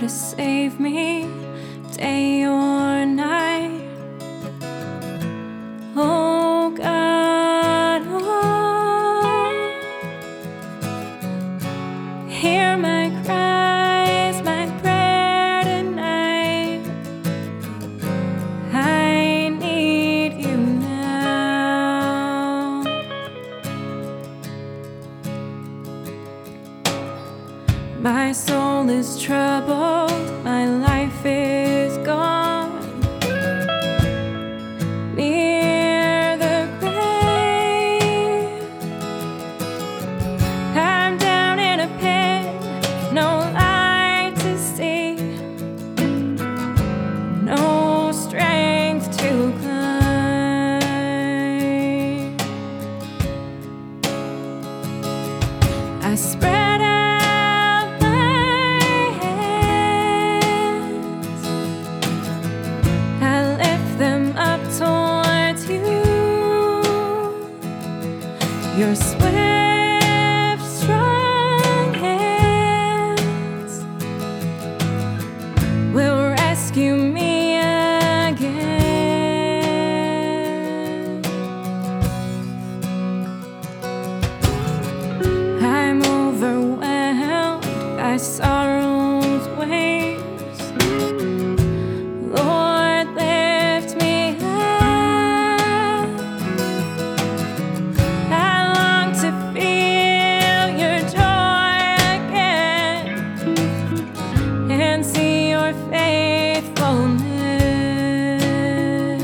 to save me, day or night. Oh God, oh, hear my cries, my prayer tonight. I need you now. My soul is troubled, my life is gone. Near the grave, I'm down in a pit, no light to see, no strength to climb. I spread out my hands, I lift them up towards you. Your swift, strong hands will rescue me again. I'm overwhelmed by sorrow's waves. Lord, lift me up. I long to feel your joy again and see your faithfulness.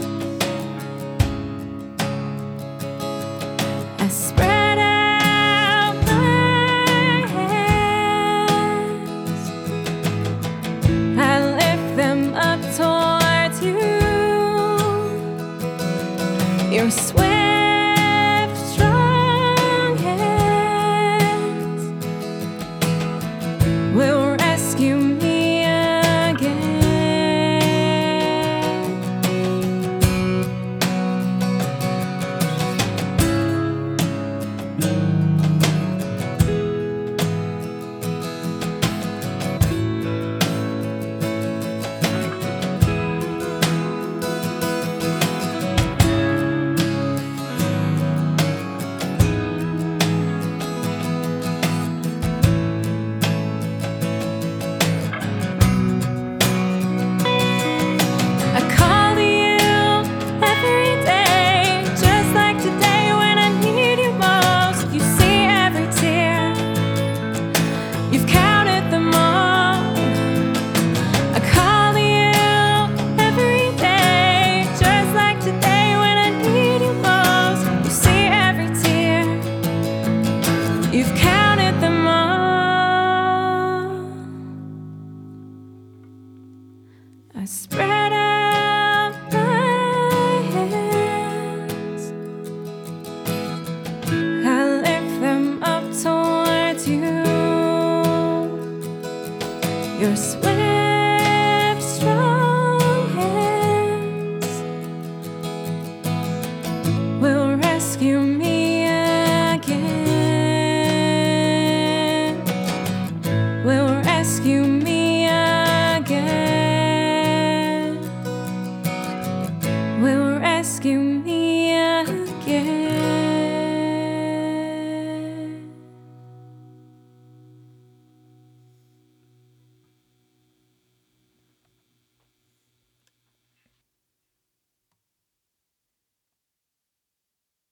I spread out my hands, I lift them up towards you. Your swift, strong hands will rescue me again. I call to you every day, just like today when I need you most. You see every tear, you've counted them all. I call to you every day, just like today when I need you most. You see every tear, you've counted them all. I spread out my hands, I lift them up towards you. Your swift, strong hands will rescue me again, will rescue me again, will rescue me again.